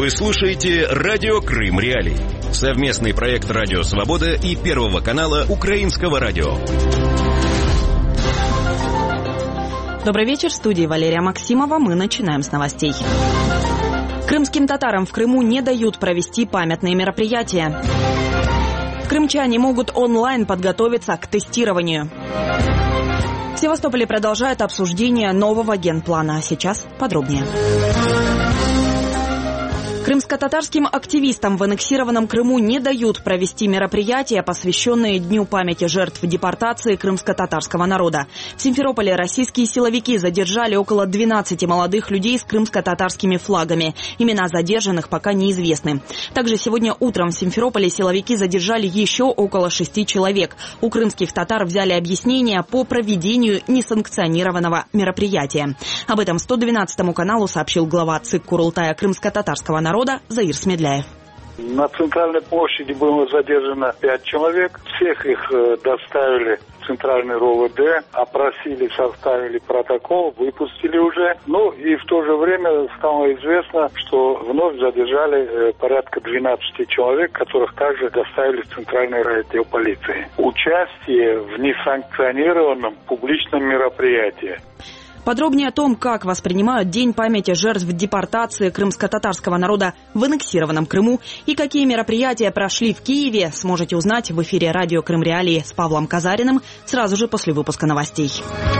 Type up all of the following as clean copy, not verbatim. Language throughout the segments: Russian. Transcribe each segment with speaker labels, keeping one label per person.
Speaker 1: Вы слушаете «Радио Крым Реалии». Совместный проект «Радио Свобода» и Первого канала Украинского радио.
Speaker 2: Добрый вечер, в студии Валерия Максимова. Мы начинаем с новостей. Крымским татарам в Крыму не дают провести памятные мероприятия. Крымчане могут онлайн подготовиться к тестированию. В Севастополе продолжает обсуждение нового генплана. Сейчас подробнее. Крымско-татарским активистам в аннексированном Крыму не дают провести мероприятия, посвященные Дню памяти жертв депортации крымско-татарского народа. В Симферополе российские силовики задержали около 12 молодых людей с крымско-татарскими флагами. Имена задержанных пока неизвестны. Также сегодня утром в Симферополе силовики задержали еще около 6 человек. У крымских татар взяли объяснения по проведению несанкционированного мероприятия. Об этом 112 каналу сообщил глава ЦИК Курултая крымско-татарского народа Заир Смедляев.
Speaker 3: На центральной площади было задержано 5 человек. Всех их доставили в центральный РОВД, опросили, составили протокол, выпустили уже. Ну и в то же время стало известно, что вновь задержали порядка 12 человек, которых также доставили в центральный райотдел полиции. Участие в несанкционированном публичном мероприятии.
Speaker 2: Подробнее о том, как воспринимают День памяти жертв депортации крымско-татарского народа в аннексированном Крыму и какие мероприятия прошли в Киеве, сможете узнать в эфире «Радио Крым Реалии» с Павлом Казариным сразу же после выпуска новостей.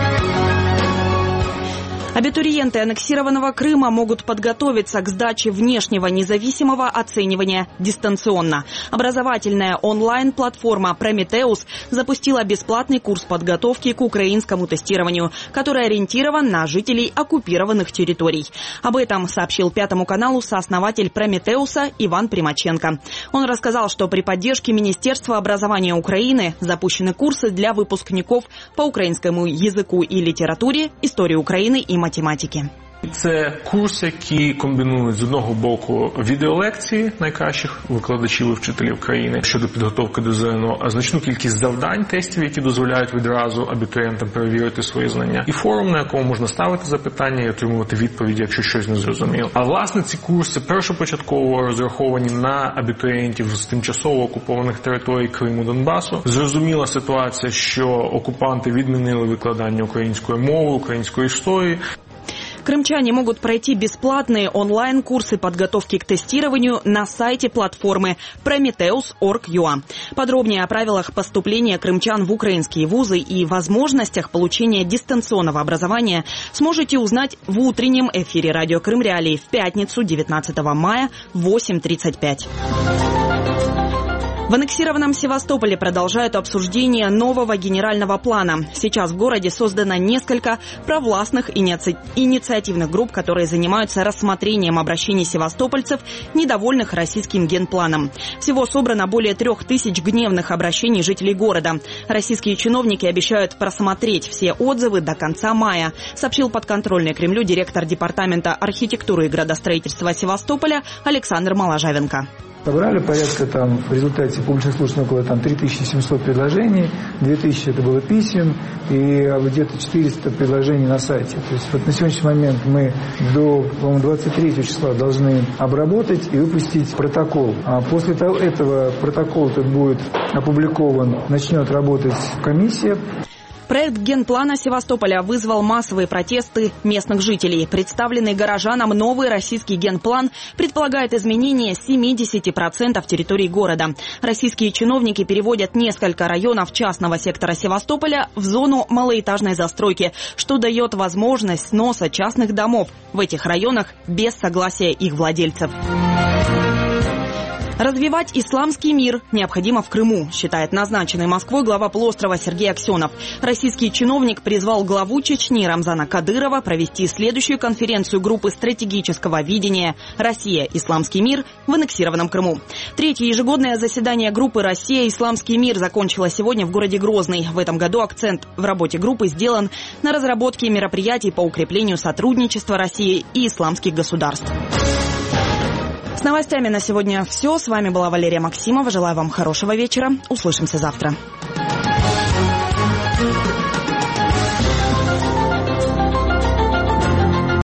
Speaker 2: Абитуриенты аннексированного Крыма могут подготовиться к сдаче внешнего независимого оценивания дистанционно. Образовательная онлайн-платформа «Прометеус» запустила бесплатный курс подготовки к украинскому тестированию, который ориентирован на жителей оккупированных территорий. Об этом сообщил Пятому каналу сооснователь «Прометеуса» Иван Примаченко. Он рассказал, что при поддержке Министерства образования Украины запущены курсы для выпускников по украинскому языку и литературе, истории Украины и математики.
Speaker 4: Це курси, які комбінують з одного боку відеолекції найкращих викладачів і вчителів країни щодо підготовки до ЗНО, а значну кількість завдань, тестів, які дозволяють відразу абітурієнтам перевірити свої знання, і форум, на якому можна ставити запитання і отримувати відповіді, якщо щось не зрозуміло. А власне ці курси першопочатково розраховані на абітурієнтів з тимчасово окупованих територій Криму, Донбасу. Зрозуміла ситуація, що окупанти відмінили викладання української мови, української історії.
Speaker 2: Крымчане могут пройти бесплатные онлайн-курсы подготовки к тестированию на сайте платформы prometheus.org.ua. Подробнее о правилах поступления крымчан в украинские вузы и возможностях получения дистанционного образования сможете узнать в утреннем эфире «Радио Крым Реалии» в пятницу 19 мая в 8:35. В аннексированном Севастополе продолжают обсуждение нового генерального плана. Сейчас в городе создано несколько провластных инициативных групп, которые занимаются рассмотрением обращений севастопольцев, недовольных российским генпланом. Всего собрано более 3000 гневных обращений жителей города. Российские чиновники обещают просмотреть все отзывы до конца мая, сообщил подконтрольный Кремлю директор департамента архитектуры и градостроительства Севастополя Александр Моложавенко.
Speaker 5: Собрали порядка в результате публичных слушаний около 3700 предложений, 2000 это было писем и где-то 400 предложений на сайте. То есть вот на сегодняшний момент мы до 23 числа должны обработать и выпустить протокол. А после этого протокол этот будет опубликован, начнет работать комиссия.
Speaker 2: Проект генплана Севастополя вызвал массовые протесты местных жителей. Представленный горожанам новый российский генплан предполагает изменение 70% территории города. Российские чиновники переводят несколько районов частного сектора Севастополя в зону малоэтажной застройки, что дает возможность сноса частных домов в этих районах без согласия их владельцев. Развивать исламский мир необходимо в Крыму, считает назначенный Москвой глава полуострова Сергей Аксенов. Российский чиновник призвал главу Чечни Рамзана Кадырова провести следующую конференцию группы стратегического видения «Россия. Исламский мир» в аннексированном Крыму. Третье ежегодное заседание группы «Россия. Исламский мир» закончилось сегодня в городе Грозный. В этом году акцент в работе группы сделан на разработке мероприятий по укреплению сотрудничества России и исламских государств. С новостями на сегодня все. С вами была Валерия Максимова. Желаю вам хорошего вечера. Услышимся завтра.